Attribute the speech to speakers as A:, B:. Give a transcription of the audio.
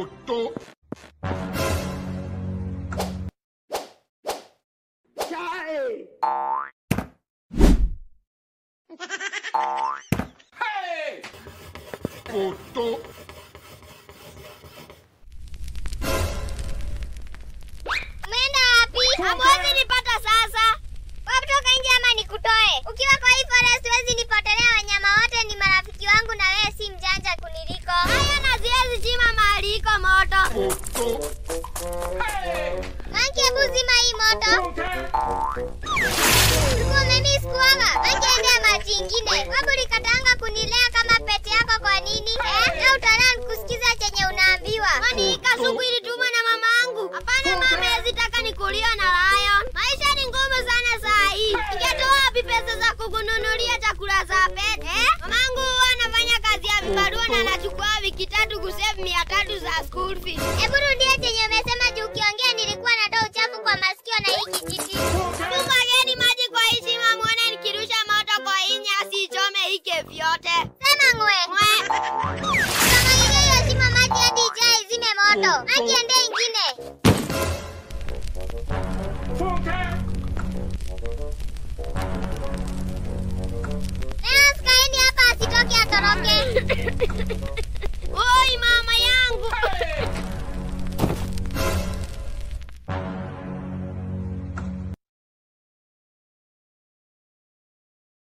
A: Toto. Chai. Hey. Toto.
B: Umeenda wapi? Hamwezi nipata sasa. Kutoka nje ama nikutoe. Ukiwa kwa hii forest huwezi nipotelea, wanyama wote ni marafiki wangu na wewe si mjanja kuniliko. Haya na siwezi chima mahali iko moto. Manki, hebu zima hii moto. Umemiss kuoga? Manki, endea maji ingine. Wabu likatanga kunilea kama pete yako kwa nini? Leo utaran kusikiza chenye unaambiwa. Kwani kasuku ilitumwa na mama yangu? Hapana mama, yazitaka nikuliwa na lion. Maisha ni ngumu sana saa hii. Ningetoa wapi pesa za kukununulia chakula za pet? Mamangu huwa anafanya kazi ya vibarua na anachukua wiki 3 kusave 300 za school fees. Hebu rudia chenye umesema juu ukiongea nilikuwa natoa uchafu kwa masikio na hii kijiti. Mwageni maji kwa hii shima muone nikirusha moto kwa hii nyasi ichome hike vyote. Sema ngwe. Kama hiyo shima maji hadi ijae zime moto. Maji ende ingine. Leo skaeni hapa asitoke atoroke.